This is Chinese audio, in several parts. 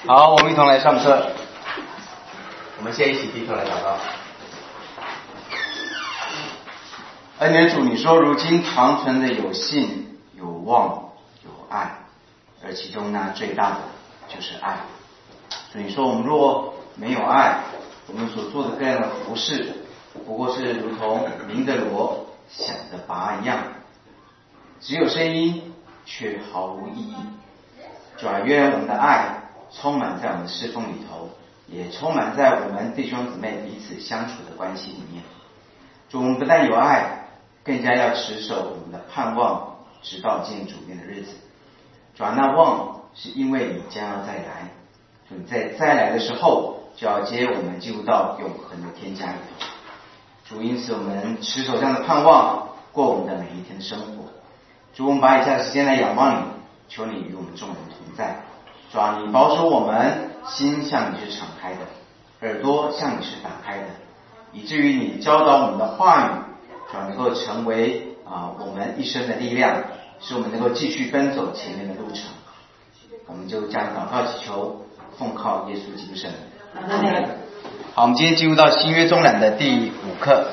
好，我们一同来上课。我们先一起低头来祷告。恩典主，你说如今长存的有信、有望、有爱，而其中那最大的就是爱。所以说我们若没有爱，我们所做的各样的服事，不过是如同鸣的锣、响的钹一样，只有声音，却毫无意义。主啊，愿我们的爱充满在我们的侍奉里头，也充满在我们弟兄姊妹彼此相处的关系里面。主，我们不但有爱，更加要持守我们的盼望，直到见主面的日子。主啊，那望是因为你将要再来，主，你在再来的时候，就要接我们进入到永恒的天家里头。主，因此我们持守这样的盼望，过我们的每一天的生活。主，我们把以下的时间来仰望你，求你与我们众人同在。主啊，你保守我们心向你是敞开的，耳朵向你是打开的，以至于你教导我们的话语，主啊，能够成为我们一生的力量，使我们能够继续奔走前面的路程。我们就这样祷告祈求，奉靠耶稣基督圣名。好，我们今天进入到新约中览的第5课。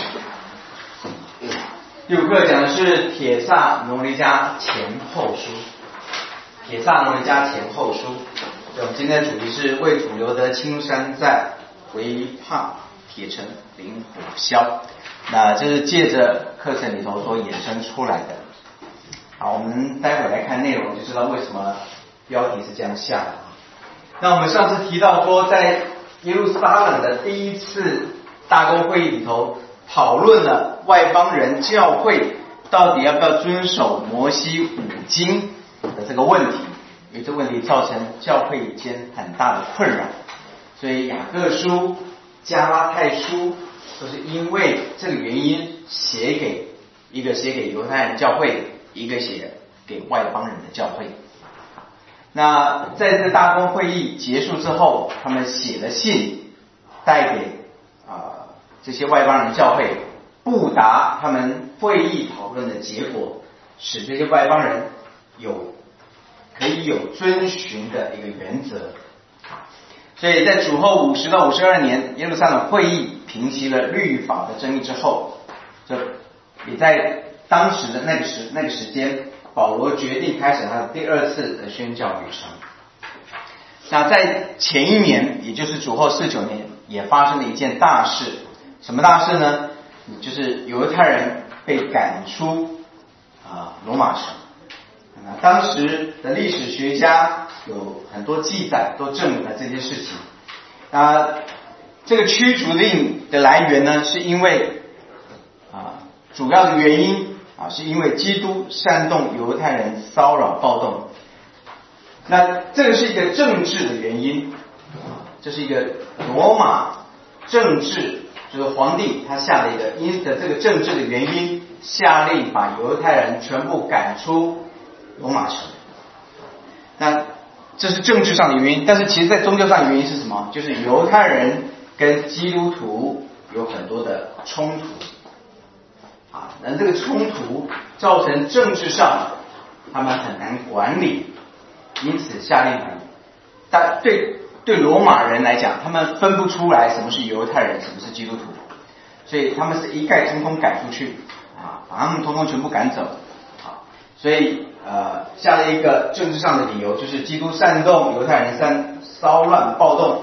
第5课讲的是帖撒罗尼迦前后书。帖撒罗尼迦前后书，我们今天的主题是为主留得青山在，唯怕铁城灵火烧。那这是借着课程里头所衍生出来的。好，我们待会来看内容就知道为什么标题是这样下的。那我们上次提到说，在耶路撒冷的第一次大公会议里头，讨论了外邦人教会到底要不要遵守摩西5经的这个问题，因为这个问题造成教会间很大的困扰，所以雅各书、加拉太书都是因为这个原因写给犹太人教会，一个写给外邦人的教会。那在这个大公会议结束之后，他们写了信带给这些外邦人教会，布达他们会议讨论的结果，使这些外邦人可以有遵循的一个原则。所以在主后50到52年，耶路撒冷会议平息了律法的争议之后，也在当时的那个时间，保罗决定开始他的第2次的宣教旅程。那在前一年，也就是主后49年，也发生了一件大事。什么大事呢？就是犹太人被赶出罗马城。当时的历史学家有很多记载，都证明了这件事情。这个驱逐令的来源呢，是因为主要的原因是因为基督煽动犹太人骚扰暴动。那这个是一个政治的原因，这是一个罗马政治，就是皇帝他下的因着这个政治的原因，下令把犹太人全部赶出罗马城。那这是政治上的原因，但是其实在宗教上的原因是什么？就是犹太人跟基督徒有很多的冲突那这个冲突造成政治上他们很难管理，因此下令但对罗马人来讲，他们分不出来什么是犹太人，什么是基督徒，所以他们是一概通通赶出去把他们通通全部赶走所以下了一个政治上的理由，就是基督煽动犹太人骚乱暴动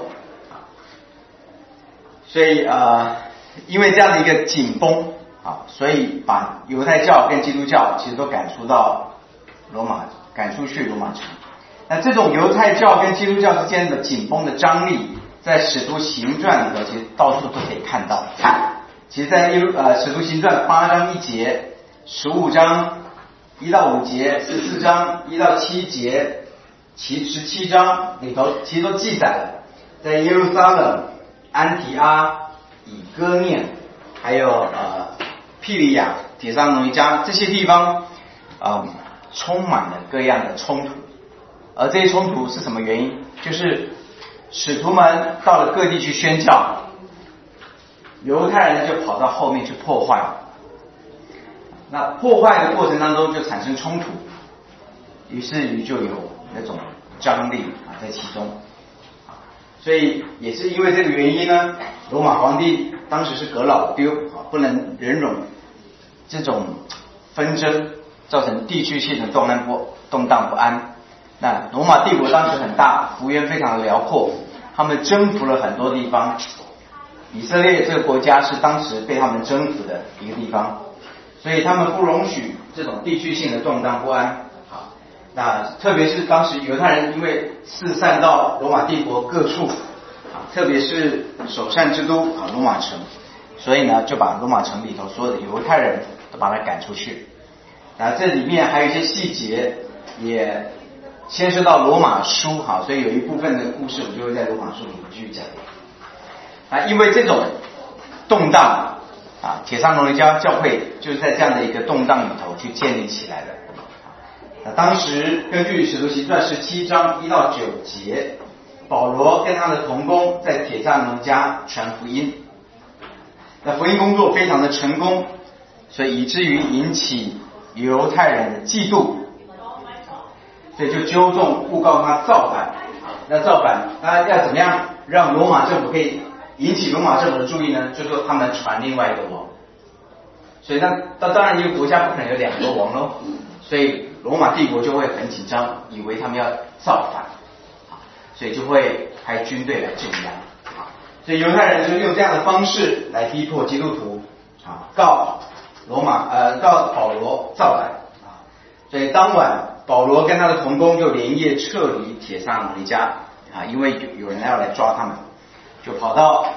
所以因为这样的一个紧绷所以把犹太教跟基督教其实都赶出去罗马城。那这种犹太教跟基督教之间的紧绷的张力，在使徒行传里头其实到处都可以看到。其实在使徒行传8章1节、15章1到5节、14章1到7节、17章里头其实都记载了，在耶路撒冷、安提阿、以哥念还有庇里亚、帖撒罗尼迦这些地方充满了各样的冲突。而这些冲突是什么原因？就是使徒们到了各地去宣教，犹太人就跑到后面去破坏。那破坏的过程当中就产生冲突，于是就有那种张力在其中。 所以也是因为这个原因呢，罗马皇帝当时是隔老丢不能忍容这种纷争，造成地区性的动荡不安。那罗马帝国当时很大，幅员非常的辽阔，他们征服了很多地方。以色列这个国家是当时被他们征服的一个地方，所以他们不容许这种地区性的动荡不安。那特别是当时犹太人因为四散到罗马帝国各处，特别是首善之都罗马城，所以呢就把罗马城里头所有的犹太人都把他赶出去。那这里面还有一些细节也牵涉到罗马书所以有一部分的故事我就会在罗马书里面继续讲。因为这种动荡铁撒罗尼迦教会就是在这样的一个动荡里头去建立起来的。当时根据使徒行传17章1到9节，保罗跟他的同工在铁撒罗尼迦传福音，那福音工作非常的成功，所以以至于引起犹太人的嫉妒，所以就纠众诬告他造反。那造反他要怎么样让罗马政府可以引起罗马政府的注意呢？就说他们传另外一个王，所以那当然一个国家不可能有2个王咯，所以罗马帝国就会很紧张，以为他们要造反，所以就会派军队来镇压。所以犹太人就用这样的方式来逼迫基督徒告保罗造反。所以当晚保罗跟他的同工就连夜撤离铁撒罗尼迦因为有人要来抓他们，就跑到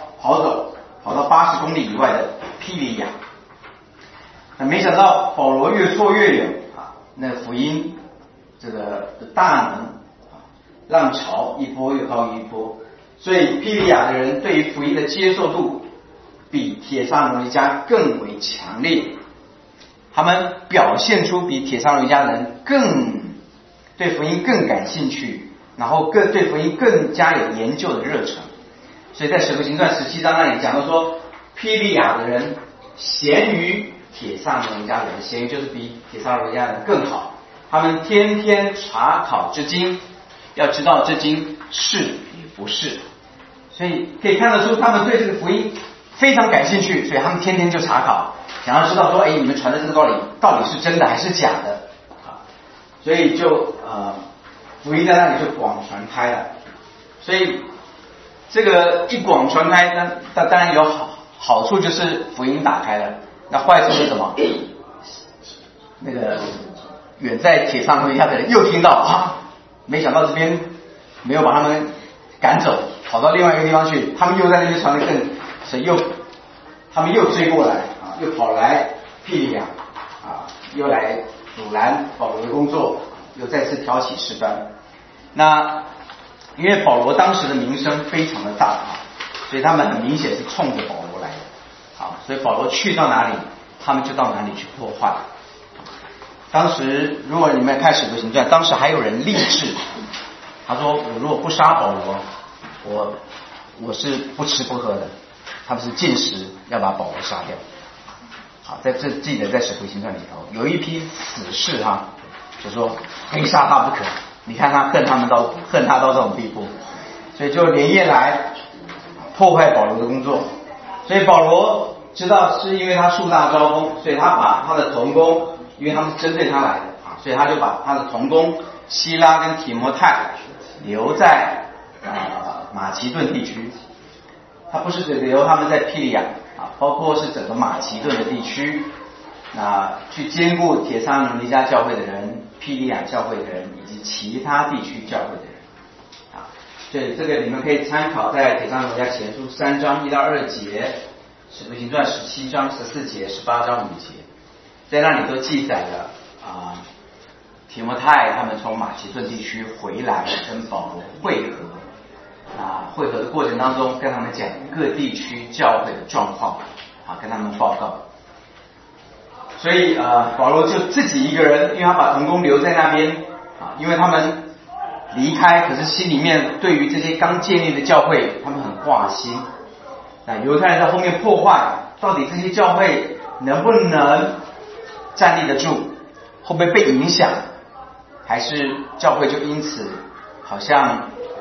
80公里以外的庇里亚。那没想到保罗越挫越勇那福音这个大能浪潮一波又高于一波，所以庇里亚的人对于福音的接受度比铁撒罗尼迦更为强烈，他们表现出比铁撒罗尼迦人更对福音更感兴趣，然后对福音更加有研究的热忱。所以在使徒行传17章那里讲到说，庇里亚的人咸于铁撒罗尼迦人，咸于就是比铁撒罗尼迦人更好，他们天天查考这经，要知道这经是与不是。所以可以看得出他们对这个福音非常感兴趣，所以他们天天就查考，想要知道说你们传的这个道理到底是真的还是假的所以就福音在那里就广传开了。所以这个一广传开呢，当然有好处，就是福音打开了。那坏处是什么？那个远在铁撒罗尼迦的人又听到没想到这边没有把他们赶走，跑到另外一个地方去，他们又在那边传得更，所以他们又追过来又跑来庇里亚又来阻拦保罗的工作，又再次挑起事端。那因为保罗当时的名声非常的大所以他们很明显是冲着保罗来的所以保罗去到哪里他们就到哪里去破坏。当时如果你们看使徒行传，当时还有人立志，他说我如果不杀保罗，我是不吃不喝的，他们是禁食要把保罗杀掉。在这记得在使徒行传里头有一批死士就说非杀他不可，你看他恨他到这种地步，所以就连夜来破坏保罗的工作。所以保罗知道是因为他树大招风，所以他把他的同工，因为他们是针对他来的所以他就把他的同工希拉跟提摩太留在马其顿地区。他不是只留他们在庇里亚包括是整个马其顿的地区，去兼顾铁撒罗尼迦教会的人、庇里亚教会的人以及其他地区教会的人所以这个你们可以参考在铁撒罗尼迦前书3章1到2节，使徒行传17章14节、18章5节，在那里都记载了提摩太他们从马其顿地区回来跟保罗会合会合的过程当中跟他们讲各地区教会的状况跟他们报告。所以保罗就自己一个人，因为他把同工留在那边因为他们离开，可是心里面对于这些刚建立的教会他们很挂心。犹太人在后面破坏，到底这些教会能不能站立得住，会不会被影响，还是教会就因此好像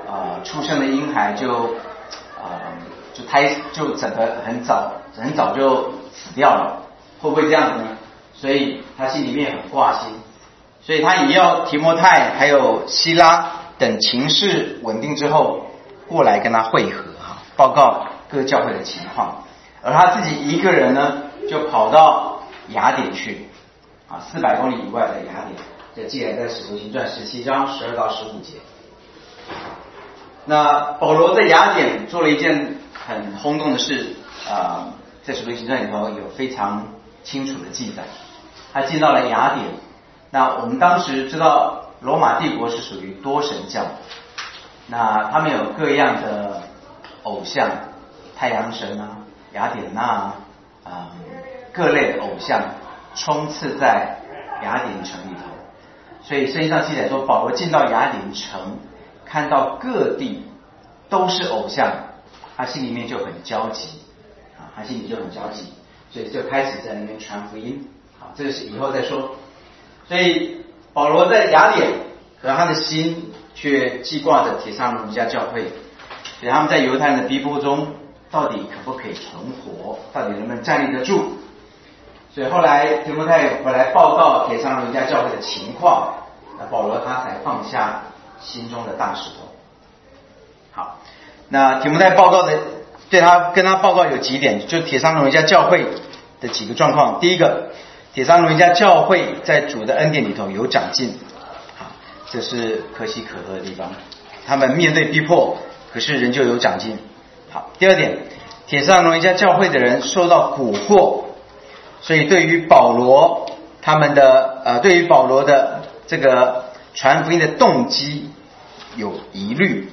出生的婴孩就整个很早就死掉了，会不会这样子呢？所以他心里面很挂心，所以他也要提摩太还有希拉等情势稳定之后过来跟他会合报告各教会的情况，而他自己一个人呢就跑到雅典去400公里以外的雅典，这记载在使徒行传17章12到15节。那保罗在雅典做了一件很轰动的事，在使徒行传里头有非常清楚的记载。他进到了雅典，那我们当时知道罗马帝国是属于多神教，那他们有各样的偶像，太阳神雅典娜各类的偶像充斥在雅典城里头，所以圣经上记载说，保罗进到雅典城，看到各地都是偶像，他心里面就很焦急所以就开始在那边传福音。好，这个是以后再说。所以保罗在雅典，可他的心却记挂着帖撒罗尼迦教会，所以他们在犹太人的逼迫中，到底可不可以存活？到底能不能站立得住？所以后来提摩太回来报告帖撒罗尼迦教会的情况，那保罗他才放下心中的大石头。好，那提摩太报告的跟他报告有几点，就帖撒罗尼迦教会的几个状况。第一个，帖撒罗尼迦教会在主的恩典里头有长进，这是可喜可贺的地方。他们面对逼迫，可是仍旧有长进。好，第二点，帖撒罗尼迦教会的人受到蛊惑，所以对于保罗的这个传福音的动机有疑虑，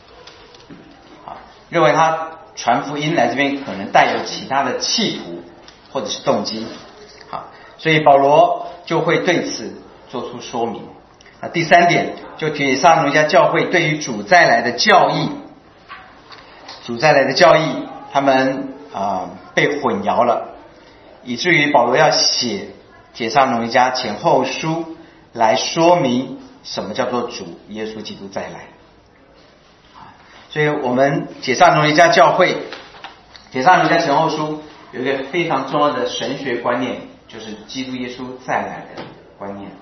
认为他传福音来这边可能带有其他的企图或者是动机。好，所以保罗就会对此做出说明。第三点，就帖撒罗尼迦教会对于主再来的教义，他们被混淆了，以至于保罗要写帖撒罗尼迦前后书来说明什么叫做主耶稣基督再来。所以我们帖撒罗尼迦教会帖撒罗尼迦前后书有一个非常重要的神学观念，就是基督耶稣再来的观念。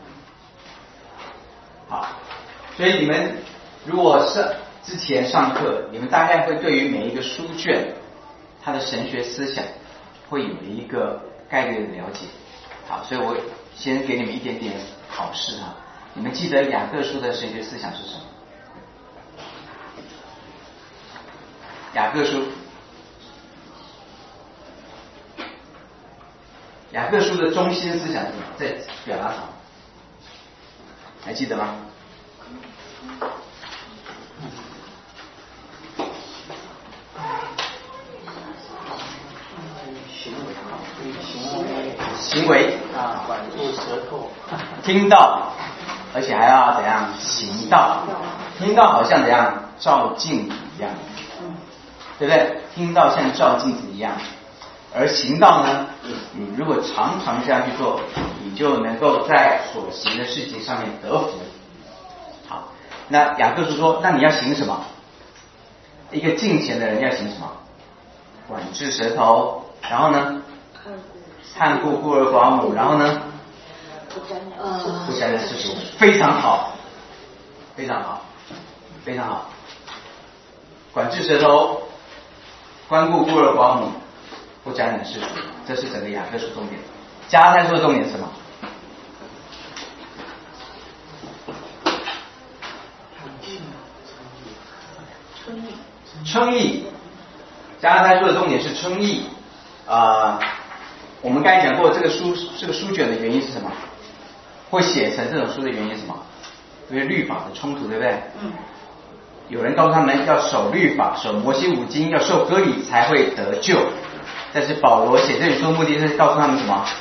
好，所以你们如果是之前上课，你们大概会对于每一个书卷它的神学思想会有一个概略的了解。好，所以我先给你们一点点考试你们记得雅各书的神学思想是什么？雅各书的中心思想是什么？在表达什么？还记得吗？行为管住舌头，听到，而且还要怎样行道？听到好像怎样照镜子一样，对不对？听到像照镜子一样，而行道呢，你如果常常这样去做，你就能够在所行的事情上面得福。好，那雅各书说，那你要行什么？一个敬虔的人要行什么？管制舌頭，然后呢？看顾孤儿寡母，然后呢？不沾染世俗，非常好，非常好，非常好。管制舌頭，关顾孤儿寡母，不沾染世俗，这是整个雅各书重点。加拉太书的重点是什么？称义。加拉太书的重点是称义。我们刚才讲过，这个书卷的原因是什么？会写成这种书的原因是什么？因为律法的冲突，对不对？有人告诉他们要守律法，守摩西五经，要受割礼才会得救。但是保罗写这本书的目的是告诉他们什么？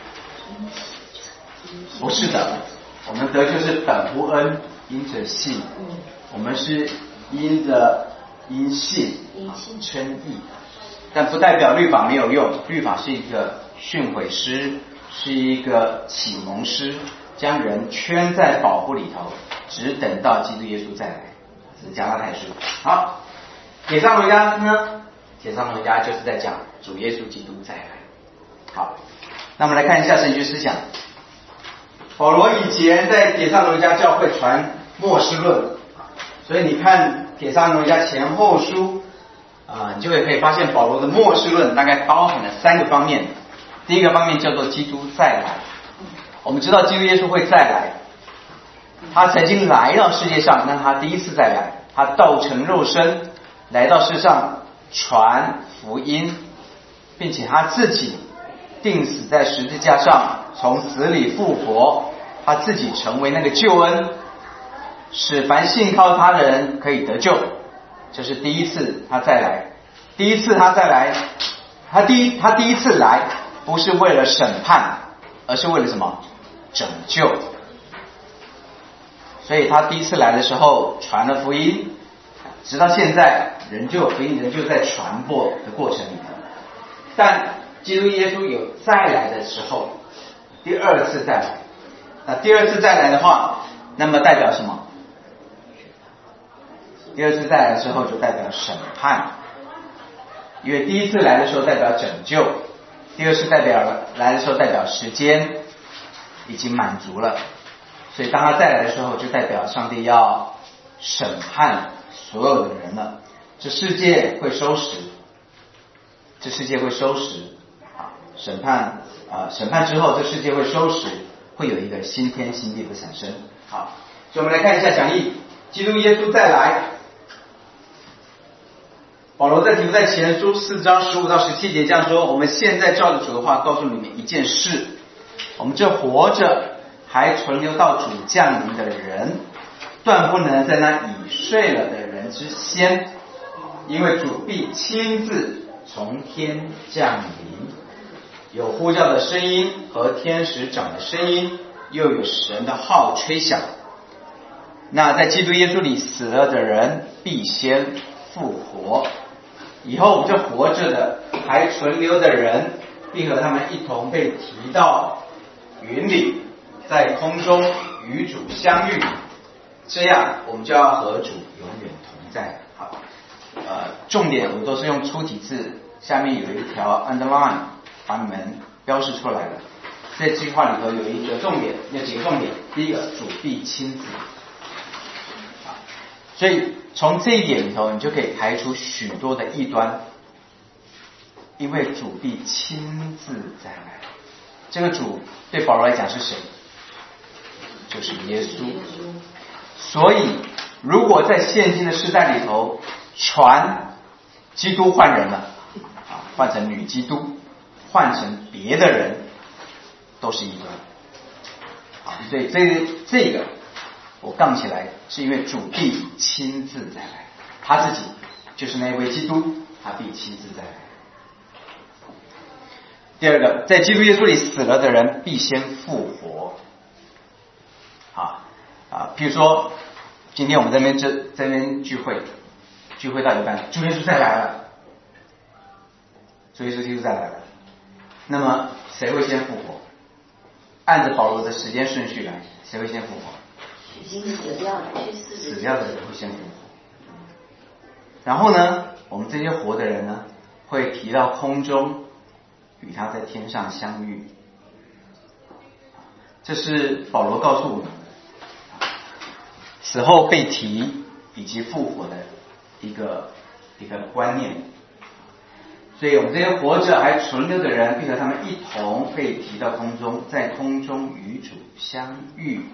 不是的，我们得救是本乎恩，因着信。我们是因信称义，但不代表律法没有用。律法是一个训诲师，是一个启蒙师，将人圈在保护里头，只等到基督耶稣再来。 这是加拉太书。好，帖撒罗尼迦呢？帖撒罗尼迦就是在讲主耶稣基督再来。好，那我们来看一下神学思想。保罗以前在帖撒罗尼迦教会传末世论，所以你看帖撒罗尼迦前后书你就可以发现保罗的末世论大概包含了3个方面。第一个方面叫做基督再来。我们知道基督耶稣会再来，他曾经来到世界上，那他第一次再来，他道成肉身来到世上传福音，并且他自己钉死在十字架上，从死里复活，他自己成为那个救恩，使凡信靠他的人可以得救。这是第一次他再来。第一次他再来，他第一次来不是为了审判，而是为了什么？拯救。所以他第一次来的时候传了福音，直到现在福音仍旧在传播的过程里头。但基督耶稣有再来的时候，第二次再来。那第二次再来的话，那么代表什么？第二次再来的时候就代表审判，因为第一次来的时候代表拯救，第二次来的时候代表时间已经满足了，所以当他再来的时候就代表上帝要审判所有的人了。这世界会收拾审判之后，这世界会收拾，会有一个新天新地的产生。好，所以我们来看一下讲义，基督耶稣再来。保罗在提摩太前书4章15到17节这样说：我们现在照着主的话告诉你们一件事，我们这活着还存留到主降临的人，断不能在那已睡了的人之先，因为主必亲自从天降临，有呼叫的声音和天使长的声音，又有神的号吹响。那在基督耶稣里死了的人必先复活，以后我们这活着的还存留的人必和他们一同被提到云里，在空中与主相遇，这样我们就要和主永远同在。好，重点我都是用粗体字，下面有一条 underline 把你们标示出来了。在这句话里头有几个重点。第一个，主必亲自。所以从这一点里头，你就可以排除许多的异端，因为主必亲自再来。这个主对保罗来讲是谁？就是耶稣。所以如果在现今的时代里头传基督换人了，换成女基督，换成别的人，都是异端。所以这个我杠起来，是因为主必亲自再来，他自己就是那位基督，他必亲自再来。第二个，在基督耶稣里死了的人必先复活。譬如说今天我们这边聚会到一半，主耶稣再来了，主耶稣基督再来了，那么谁会先复活？按着保罗的时间顺序来，谁会先复活？ 已经死掉的人会先复活。然后呢，我们这些活的人呢，会提到空中，与他在天上相遇。这是保罗告诉我们死后被提以及复活的一个观念。所以我们这些活着还存留的人，并和他们一同被提到空中，在空中与主相遇，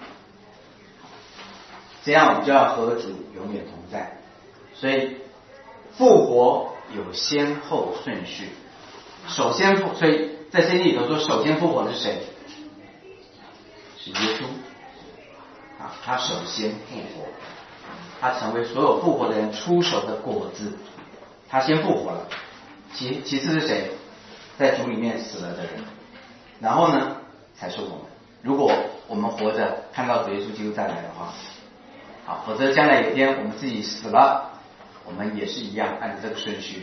这样我们就要和主永远同在。所以复活有先后顺序，所以在圣经里头说，首先复活的是谁？是耶稣。他首先复活，他成为所有复活的人出手的果子，他先复活了。其次是谁？在主里面死了的人，然后呢才是我们。如果我们活着看到主耶稣基督再来的话，否则将来有一天我们自己死了，我们也是一样按照这个顺序。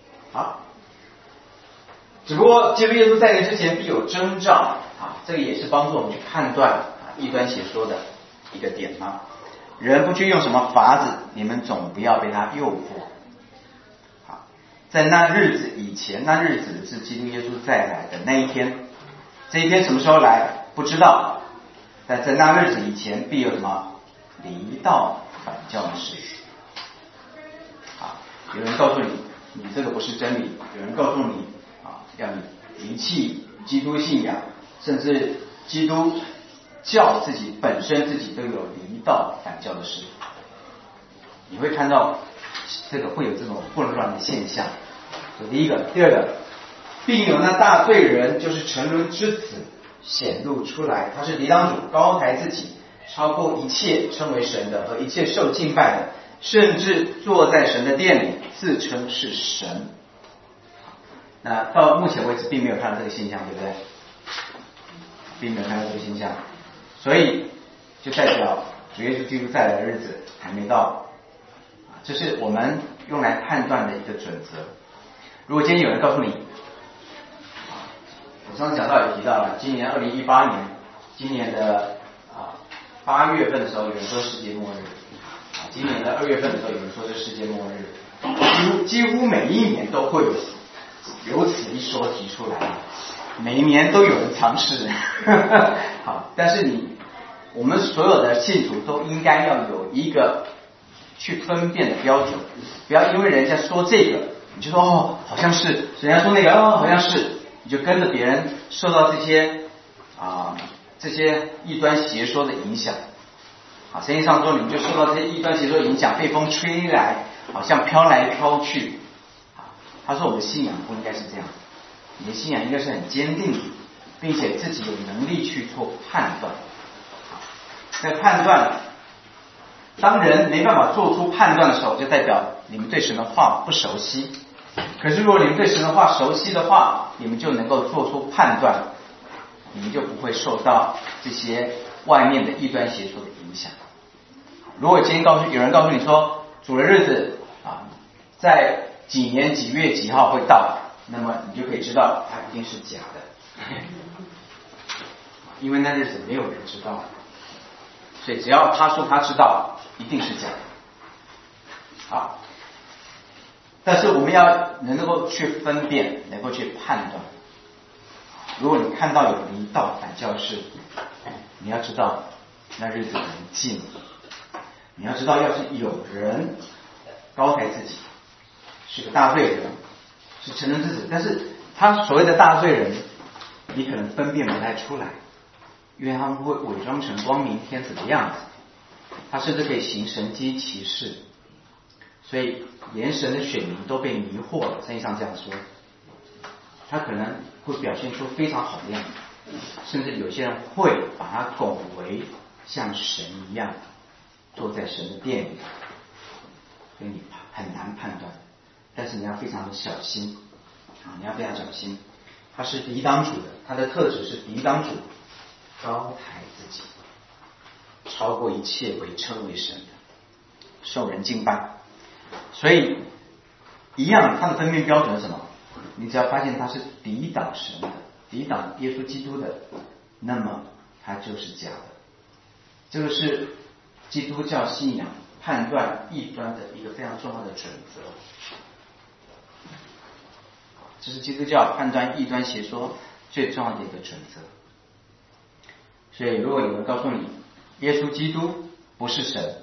只不过基督耶稣在来之前必有征兆，这个也是帮助我们去判断异端邪说的一个点。 人不去用什么法子，你们总不要被他诱惑。好，在那日子以前，那日子是基督耶稣再来的那一天。这一天什么时候来不知道，但在那日子以前必有什么离道反教的事。有人告诉你，你这个不是真理；有人告诉你，要你离弃基督信仰，甚至基督教自己本身自己都有离道反教的事。你会看到这个会有这种混乱的现象。这第一个，第二个，并有那大罪人，就是沉沦之子显露出来，他是抵挡主，高抬自己，超过一切称为神的和一切受敬拜的，甚至坐在神的殿里，自称是神。那到目前为止并没有看到这个现象，对不对？并没有看到这个现象，所以就代表主耶稣基督再来的日子还没到。这是我们用来判断的一个准则。如果今天有人告诉你，我上次讲到也提到了，今年2018年，今年的8月份的时候，有人说世界末日；今年的2月份的时候，有人说是世界末日。几乎每一年都会有此一说提出来，每一年都有人尝试。好，但是我们所有的信徒都应该要有一个去分辨的标准，不要因为人家说这个，你就说好像是；人家说那个好像是，你就跟着别人受到这些异端邪说的影响。圣经上说，你们就受到这些异端邪说的影响，被风吹来，好像飘来飘去。他说我们的信仰不应该是这样，你的信仰应该是很坚定，并且自己有能力去做判断。在判断，当人没办法做出判断的时候，就代表你们对神的话不熟悉。可是如果你们对神的话熟悉的话，你们就能够做出判断，你们就不会受到这些外面的异端邪说的影响。如果今天有人告诉你说主的日子在几年几月几号会到，那么你就可以知道它一定是假的，因为那日子没有人知道，所以只要他说他知道，一定是假的。好，但是我们要能够去分辨，能够去判断。如果你看到有离道反教事，你要知道那日子很近。你要知道，要是有人高抬自己，是个大罪人，是沉沦之子，但是他所谓的大罪人，你可能分辨不太出来，因为他们会伪装成光明天子的样子，他甚至可以行神迹奇事，所以连神的选民都被迷惑了。圣经上这样说，他可能会表现出非常好的样子，甚至有些人会把他拱为像神一样坐在神的殿里，所以你很难判断。但是你要非常的小心你要非常小心。他是抵挡主的，他的特质是抵挡主，高抬自己，超过一切为称为神的，受人敬拜。所以一样，他的分辨标准是什么？你只要发现他是抵挡神的，抵挡耶稣基督的，那么他就是假的。这个是基督教信仰判断异端的一个非常重要的准则。这是基督教判断异端邪说最重要的一个准则。所以如果有人告诉你耶稣基督不是神，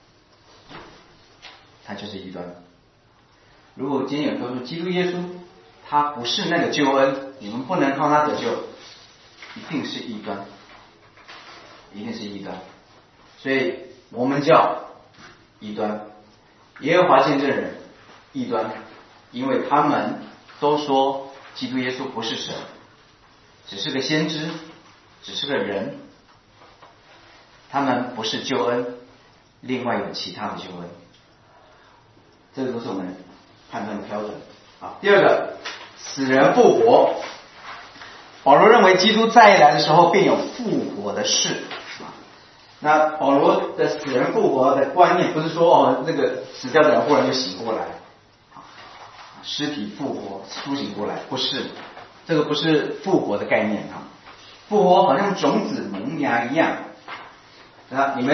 他就是异端。如果今天有人告诉基督耶稣他不是那个救恩，你们不能靠他得救，一定是异端，一定是异端。所以摩门教异端，耶和华见证人异端，因为他们都说基督耶稣不是神，只是个先知，只是个人，他们不是救恩，另外有其他的救恩。这个都是我们判断的标准。第二个，死人复活。保罗认为基督再来的时候便有复活的事。那保罗的死人复活的观念不是说那个死掉的人忽然就醒过来，尸体复活苏醒过来，不是，这个不是复活的概念复活好像种子萌芽一样。你们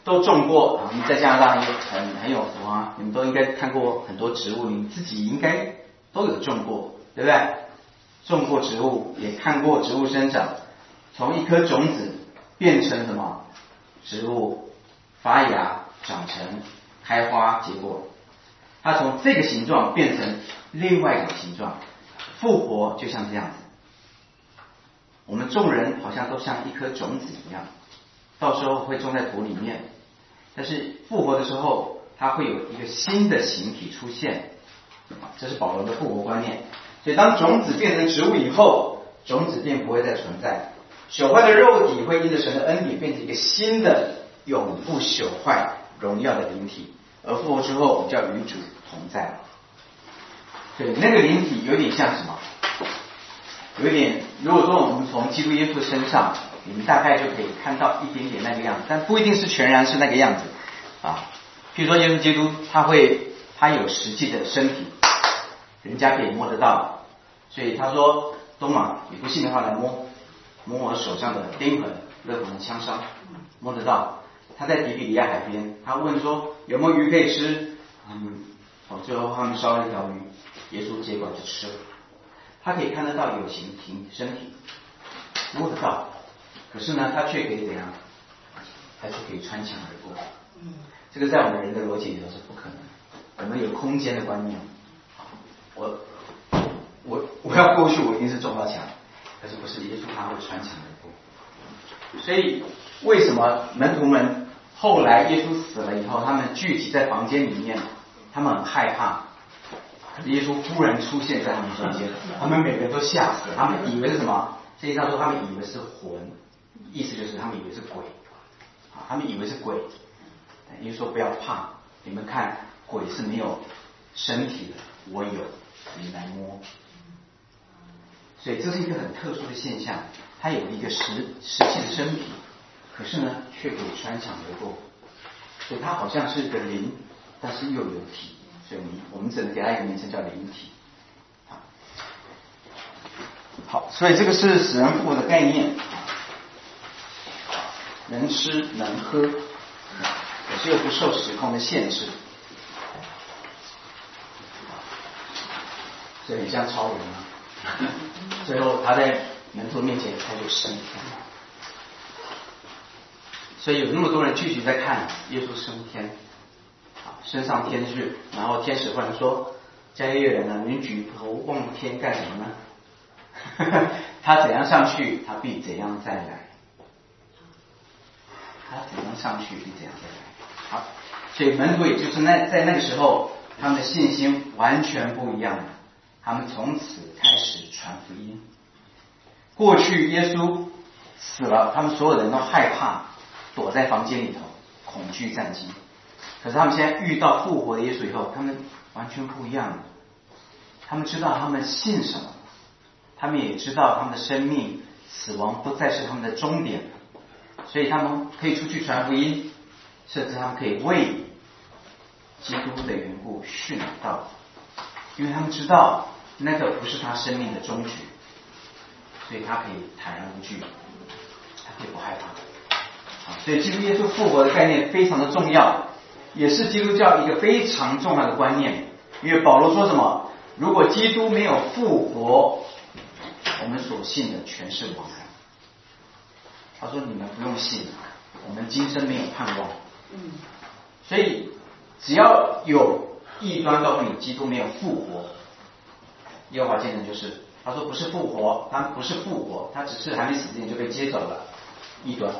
都种过啊，你们在加拿大很有福啊，你们都应该看过很多植物，你们自己应该都有种过，对不对？种过植物，也看过植物生长，从一颗种子变成什么植物，发芽、长成、开花、结果。它从这个形状变成另外一种形状，复活就像这样子。我们众人好像都像一颗种子一样，到时候会种在土里面，但是复活的时候，它会有一个新的形体出现，这是保罗的复活观念。所以当种子变成植物以后，种子便不会再存在，朽坏的肉体会因着神的恩典变成一个新的永不朽坏荣耀的灵体，而复活之后，我们就要与主同在了。对，那个灵体有点像什么？有一点，如果说我们从基督耶稣身上，你们大概就可以看到一点点那个样子，但不一定是全然是那个样子啊。譬如说耶稣基督，他有实际的身体，人家可以摸得到，所以他说：“东马，你不信的话来摸我手上的钉痕、勒痕的枪伤，摸得到。”他在底比利亚海边，他问说：“有没有鱼可以吃？”最后他们烧了一条鱼，耶稣接过来就吃了。他可以看得到有形体身体，摸得到，可是呢，他却可以怎样？他却可以穿墙而过。这个在我们人的逻辑里头是不可能的。我们有空间的观念，我要过去，我一定是撞到墙，可是不是耶稣他会穿墙而过。所以为什么门徒们后来耶稣死了以后，他们聚集在房间里面，他们很害怕。耶稣忽然出现在他们中间，他们每个人都吓死了，他们以为是什么？圣经上说他们以为是魂，意思就是他们以为是鬼，他们以为是鬼。耶稣说不要怕，你们看鬼是没有身体的，我有，你来摸。所以这是一个很特殊的现象，它有一个实际的身体，可是呢却可以穿墙而过，所以它好像是个灵，但是又有体。所以我们只能给它一个名称叫灵体。好，所以这个是死人复活的概念，能吃能喝，可是又不受时空的限制，所以很像超人啊。最后他在门徒面前他就升天，所以有那么多人聚集在看耶稣升天。升上天去，然后天使忽然说：“加利利人啊，你举头望天干什么呢？他怎样上去，他必怎样再来。他怎样上去，必怎样再来。”好，所以门徒也就是在那个时候，他们的信心完全不一样了。他们从此开始传福音。过去耶稣死了，他们所有人都害怕，躲在房间里头，恐惧战惊。可是他们现在遇到复活的耶稣以后，他们完全不一样了。他们知道他们信什么，他们也知道他们的生命死亡不再是他们的终点，所以他们可以出去传福音，甚至他们可以为基督的缘故殉道，因为他们知道那个不是他生命的终局，所以他可以坦然无惧，他可以不害怕。所以基督耶稣复活的概念非常的重要，也是基督教一个非常重要的观念。因为保罗说什么？如果基督没有复活，我们所信的全是枉然。他说你们不用信，我们今生没有盼望。所以只要有异端告诉你基督没有复活，耶和华见证就是他说不是复活，他不是复活，他只是还没死之前就被接走了，异端。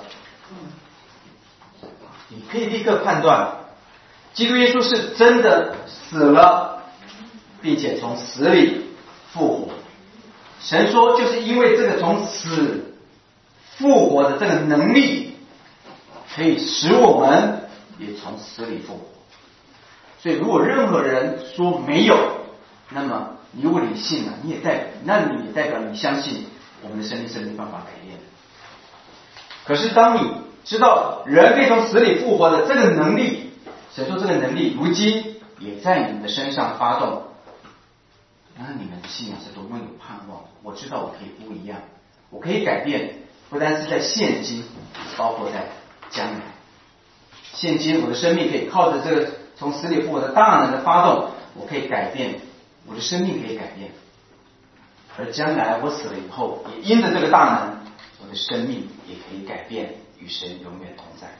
你可以立刻判断基督耶稣是真的死了，并且从死里复活。神说就是因为这个从死复活的这个能力，可以使我们也从死里复活。所以如果任何人说没有，那么如果你信了，你也代表你相信我们的生命是没办法改变的。可是当你知道人可以从死里复活的这个能力，神说这个能力如今也在你们的身上发动，那你们的信仰是多么有盼望。我知道我可以不一样，我可以改变，不单是在现今，包括在将来。 现今我的生命可以靠着这个从死里复活的大能的发动，我可以改变，我的生命可以改变。而将来我死了以后，也因着这个大能，我的生命也可以改变，与神永远同在。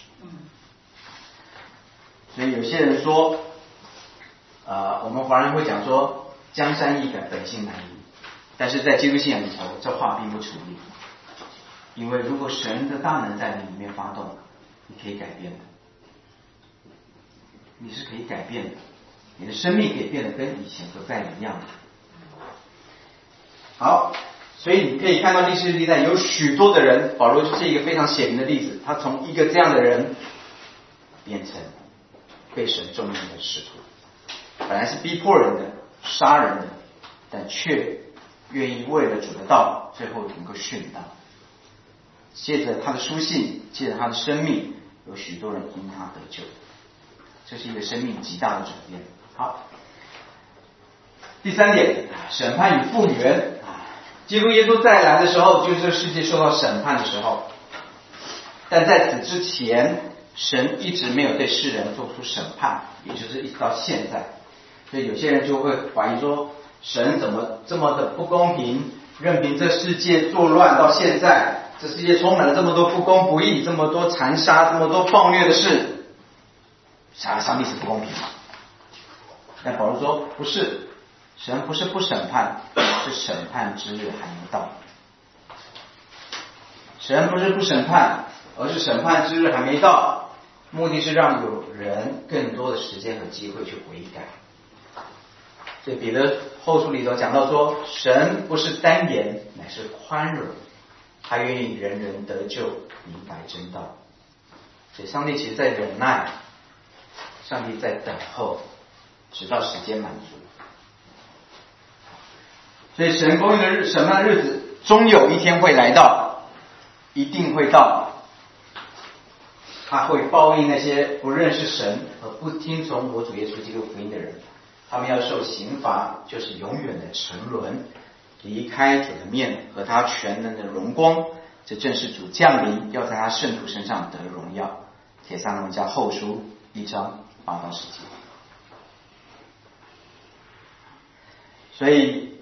所以有些人说，我们华人会讲说江山易改，本性难移。但是在基督信仰里头，这话并不成立。因为如果神的大能在你里面发动，你可以改变的，你是可以改变的，你的生命可以变得跟以前不再一样的。好，所以你可以看到历史历代有许多的人，保罗就是一个非常显明的例子，他从一个这样的人变成被神重用的使徒，本来是逼迫人的、杀人的，但却愿意为了主的道，最后能够殉道。借着他的书信，借着他的生命，有许多人因他得救，这是一个生命极大的转变。好，第三点，审判与复原。基督耶稣再来的时候，就是这个世界受到审判的时候，但在此之前，神一直没有对世人做出审判，也就是一直到现在。所以有些人就会怀疑说，神怎么这么的不公平，任凭这世界作乱到现在，这世界充满了这么多不公不义，这么多残杀，这么多暴虐的事，上帝是不公平吗？但保罗说不是，神不是不审判，是审判之日还没到。神不是不审判，而是审判之日还没到，目的是让有人更多的时间和机会去悔改。所以彼得后书里头讲到说，神不是单言，乃是宽容，他愿意人人得救，明白真道。所以上帝其实在忍耐，上帝在等候，直到时间满足。所以神公义的审判的日子终有一天会来到，一定会到，他会报应那些不认识神和不听从我主耶稣基督福音的人，他们要受刑罚，就是永远的沉沦，离开主的面和他全能的荣光。这正是主降临，要在他圣徒身上得荣耀。帖撒罗尼迦后书1章8到10节。所以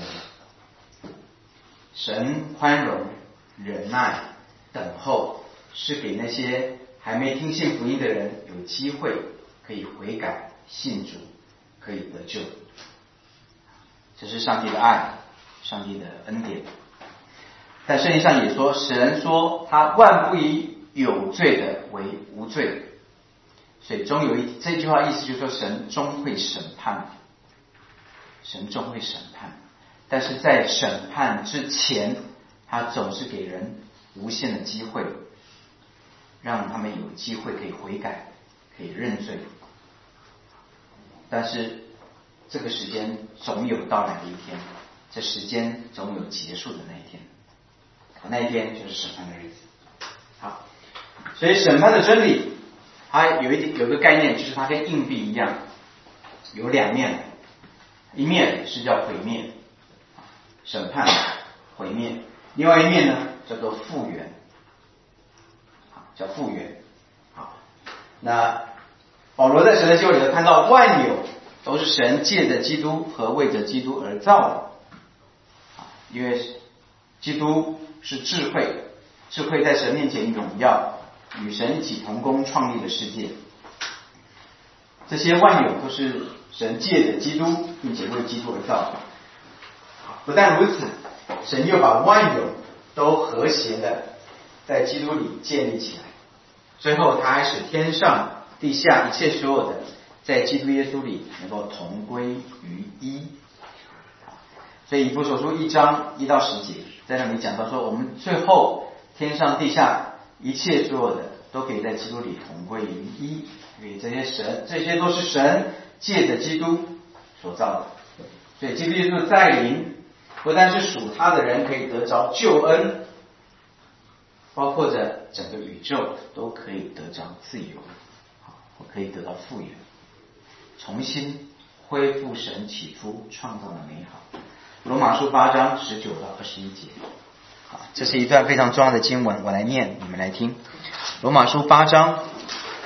神宽容、忍耐、等候，是给那些还没听信福音的人有机会可以悔改信主，可以得救。这是上帝的爱，上帝的恩典。但圣经上也说，神说他万不以有罪的为无罪，所以终有一，这句话意思就是说神终会审判，神终会审判。但是在审判之前，他总是给人无限的机会，让他们有机会可以悔改，可以认罪。但是这个时间总有到来的一天，这时间总有结束的那一天，那一天就是审判的日子。好，所以审判的真理，它有个概念，就是它跟硬币一样，有两面，一面是叫毁灭，审判毁灭，另外一面呢叫做复原，叫复原。好，那保罗在神的救里头看到万有都是神借着基督和为着基督而造的，因为基督是智慧，智慧在神面前荣耀，与神一起同工创立的世界。这些万有都是神借着基督并且为基督而造的。不但如此，神又把万有都和谐的在基督里建立起来，最后他还使天上地下一切所有的在基督耶稣里能够同归于一。所以以弗所书1章1到10节在那里讲到说，我们最后天上地下一切所有的都可以在基督里同归于一。因为这些都是神借着基督所造的。所以基督耶稣的再临，不但是属他的人可以得着救恩，包括着整个宇宙都可以得着自由，可以得到复原，重新恢复神起初创造的美好。罗马书8章19到21节，这是一段非常重要的经文，我来念，你们来听。罗马书8章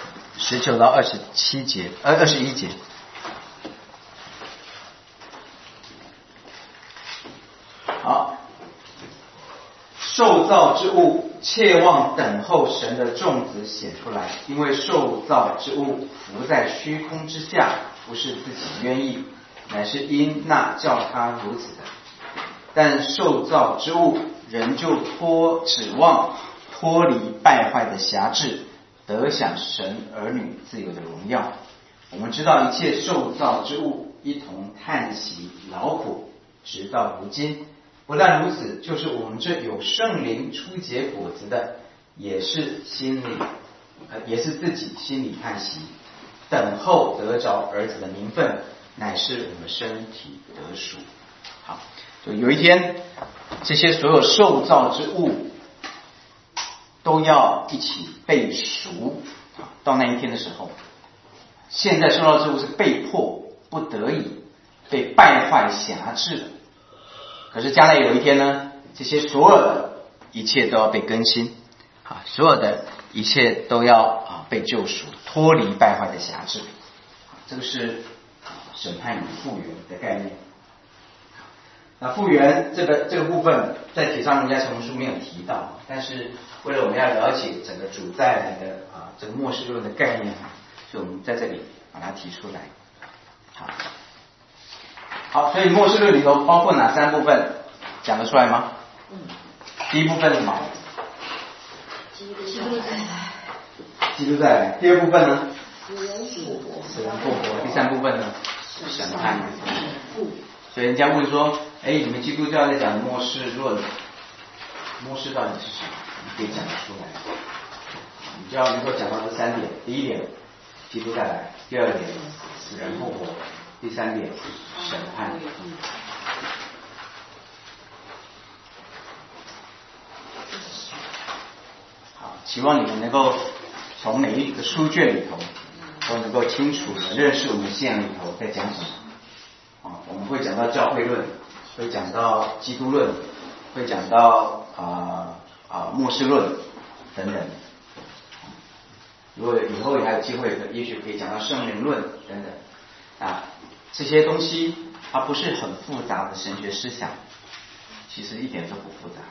19到27节，21节。好，受造之物切望等候神的种子显出来，因为受造之物伏在虚空之下，不是自己愿意，乃是因那叫他如此的。但受造之物仍旧指望脱离败坏的辖制，得享神儿女自由的荣耀。我们知道一切受造之物一同叹息劳苦，直到如今。不但如此，就是我们这有圣灵初结果子的，也是自己心里叹息，等候得着儿子的名分，乃是我们身体得赎。好，就有一天，这些所有受造之物都要一起被赎。到那一天的时候，现在受造之物是被迫不得已被败坏辖制的，可是将来有一天呢，这些所有的一切都要被更新，所有的一切都要被救赎，脱离败坏的辖制。这个是审判与复原的概念。那复原这个部分在《铁上农家前书》没有提到，但是为了我们要了解整个主再来的这个末世论的概念，所以我们在这里把它提出来。好，所以末世论里头包括哪3部分，讲得出来吗？第一部分是什么？基督再来。第二部分呢？死人复活。第3部分呢？审判与复原。所以人家问说，你们基督教在讲末世论，末世到底是什么？你可以讲得出来。你就要能够讲到这3点。第一点，基督再来；第二点，死人复活；第3点，审判。好，希望你们能够从每一个书卷里头都能够清楚的认识我们信仰里头在讲什么。我们会讲到教会论，会讲到基督论，会讲到末世论等等。如果以后还有机会，也许可以讲到圣灵论等等。这些东西它不是很复杂的神学思想，其实一点都不复杂。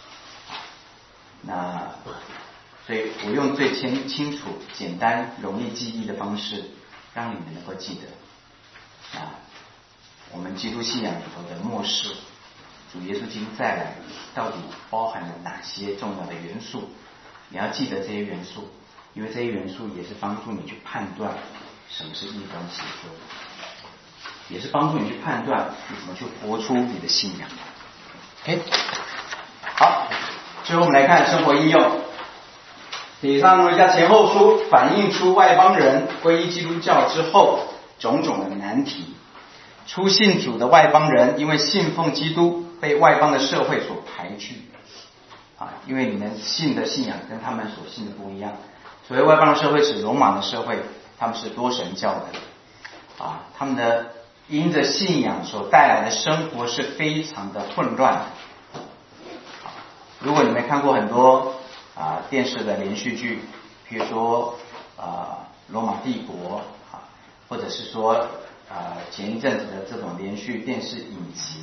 所以我用最清楚、简单、容易记忆的方式，让你们能够记得。我们基督信仰里头的末世，主耶稣基督再来，到底包含了哪些重要的元素？你要记得这些元素，因为这些元素也是帮助你去判断什么是异端邪说，也是帮助你去判断你怎么去活出你的信仰。OK， 好，最后我们来看生活应用。铁上农家前后书反映出外邦人皈依基督教之后种种的难题。初信主的外邦人因为信奉基督被外邦的社会所排拒，因为你们信的信仰跟他们所信的不一样。所谓外邦的社会指罗马的社会，他们是多神教的，他们的因着信仰所带来的生活是非常的混乱的。如果你们看过很多电视的连续剧，比如说罗马帝国，或者是说前一阵子的这种连续电视影集，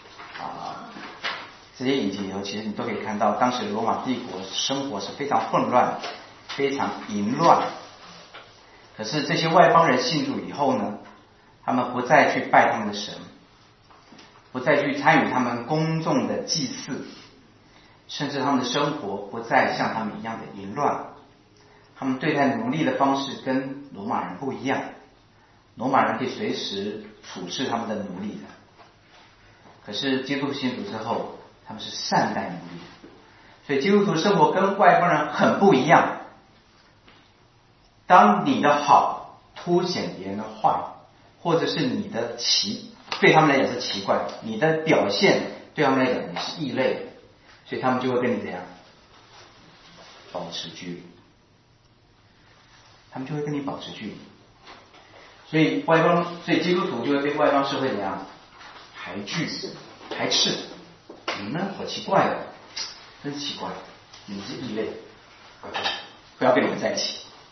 这些影集里头其实你都可以看到，当时罗马帝国生活是非常混乱、非常淫乱。可是这些外邦人信主以后呢，他们不再去拜他们的神，不再去参与他们公众的祭祀，甚至他们的生活不再像他们一样的淫乱。他们对待奴隶的方式跟罗马人不一样，罗马人可以随时处置他们的奴隶的，可是基督徒信主之后，他们是善待奴隶的。所以基督徒生活跟外邦人很不一样。当你的好凸显别人的坏，或者是你的对他们来讲是奇怪，你的表现对他们来讲你是异类的，所以他们就会跟你怎样保持距离，他们就会跟你保持距离。所以基督徒就会被外邦社会怎样排斥。你们好奇怪的，真是奇怪，你们是异类，不要跟你们在一起。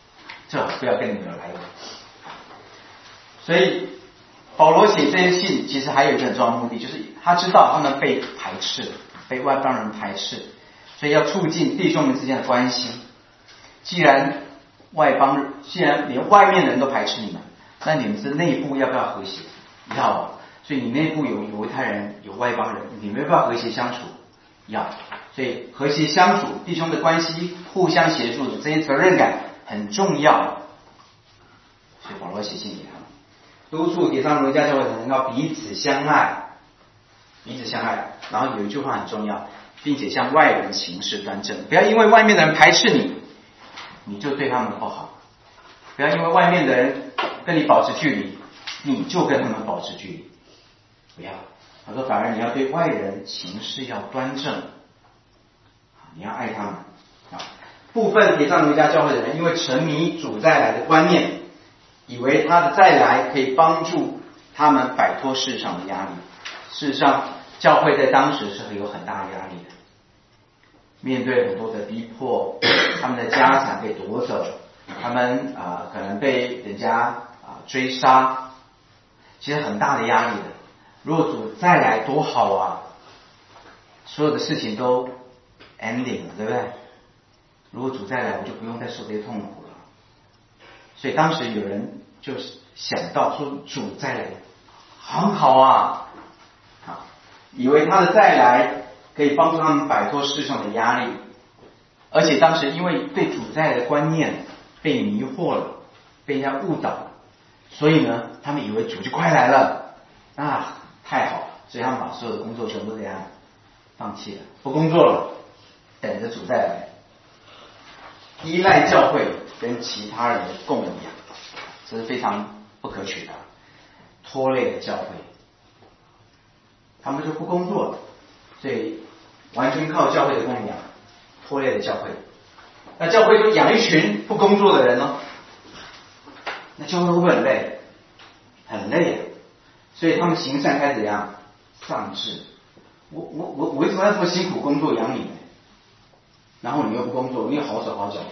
最好不要跟你们有来往。所以保罗写这些信，其实还有一个很重要的目的，就是他知道他们被排斥，被外邦人排斥，所以要促进弟兄们之间的关系。既然连外面的人都排斥你们，那你们是内部要不要和谐？要。所以你内部有犹太人，有外邦人，你们要不要和谐相处？要。所以和谐相处，弟兄的关系互相协助的这些责任感很重要。所以保罗写信给他们，督促帖撒罗尼迦教会的人要彼此相爱，彼此相爱。然后有一句话很重要，并且向外人行事端正，不要因为外面的人排斥你，你就对他们不好；不要因为外面的人跟你保持距离，你就跟他们保持距离。不要，他说反而你要对外人行事要端正，你要爱他们。部分帖撒罗尼迦教会的人因为沉迷主再来的观念，以为他的再来可以帮助他们摆脱世上的压力。事实上，教会在当时是有很大的压力的，面对很多的逼迫，他们的家产被夺走，他们可能被人家追杀，其实很大的压力的。如果主再来多好啊，所有的事情都 ending 了，对不对？如果主再来，我就不用再受这些痛苦了。所以当时有人就想到说，主再来很好啊，以为他的再来可以帮助他们摆脱世上的压力。而且当时因为对主再来的观念被迷惑了，被人家误导，所以呢，他们以为主就快来了，太好了，所以他们把所有的工作全部这样放弃了，不工作了，等着主再来。依赖教会跟其他人供养，这是非常不可取的，拖累了教会。他们就不工作了，所以完全靠教会的供养，拖累了教会。那教会就养一群不工作的人呢，那教会会不会很累？很累啊！所以他们行善开始怎样？丧志。我为什么要这么辛苦工作养你呢？然后你又不工作，你又好手好脚，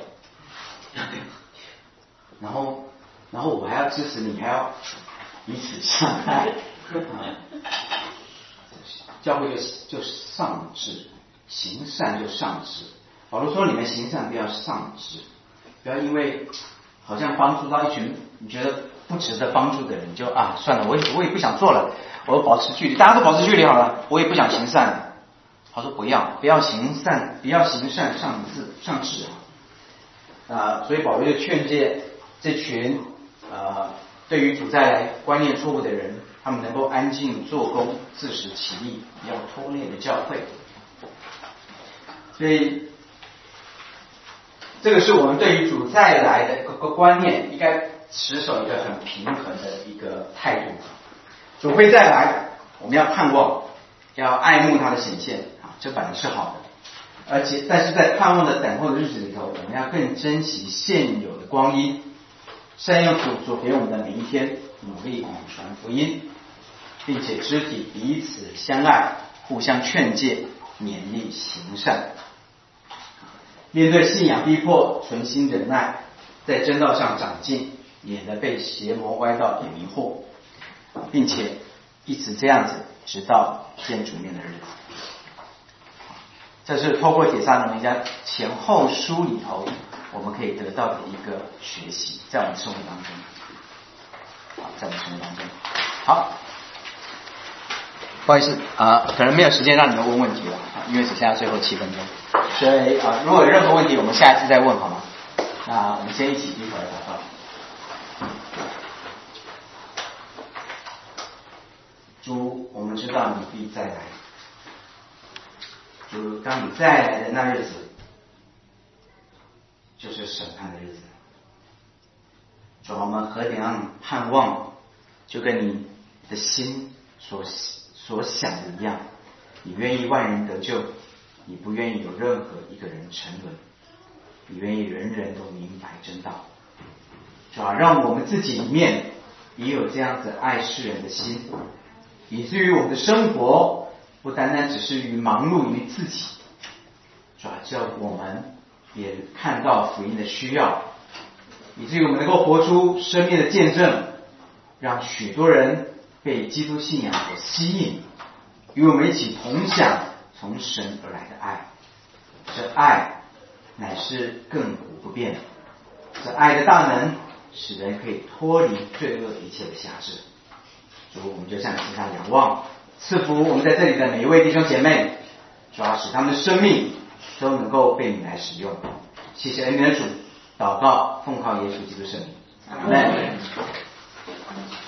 然后我还要支持你，还要彼此相爱，教会就丧志，行善就丧志。保罗说：你们行善不要丧志，不要因为好像帮助到一群你觉得不值得帮助的人，就算了，我也不想做了，我保持距离，大家都保持距离好了，我也不想行善了。他说不要行善，不要行善丧志所以保罗就劝诫这群对于主再来观念错误的人，他们能够安静做工，自食其力，不要拖累了教会。所以这个是我们对于主再来的个观念应该持守一个很平衡的一个态度。主会再来，我们要盼望，要爱慕他的显现，这本来是好的。但是在盼望的等候的日子里头，我们要更珍惜现有的光阴，善用主所给我们的每一天，努力广传福音，并且肢体彼此相爱，互相劝诫，勉励行善。面对信仰逼迫，存心忍耐，在真道上长进，免得被邪魔歪道给迷惑，并且一直这样子，直到见主面的日子。这是透过帖撒罗尼迦前后书里头我们可以得到的一个学习，在我们生活当中。在我们生活当中。好，不好意思可能没有时间让你们问问题了，因为只剩下最后7分钟。所以如果有任何问题，我们下一次再问好吗？那我们先一起低头来祷告。主，我们知道你必再来。主，当你再来的那日子，就是审判的日子。主，我们何等样盼望，就跟你的心所想的一样，你愿意万人得救，你不愿意有任何一个人沉沦，你愿意人人都明白真道。主啊，让我们自己里面也有这样子爱世人的心，以至于我们的生活不单单只是于忙碌于自己，主啊，叫我们也看到福音的需要， 以至于我们能够活出生命的见证，让许多人被基督信仰所吸引，与我们一起同享从神而来的爱。这爱乃是亘古不变的，这爱的大能使人可以脱离罪恶一切的辖制。主，我们就向你献上仰望，赐福我们在这里的每一位弟兄姐妹，主要使他们的生命都能够被你来使用。谢谢恩典的主，祷告奉靠耶稣基督圣名，阿们。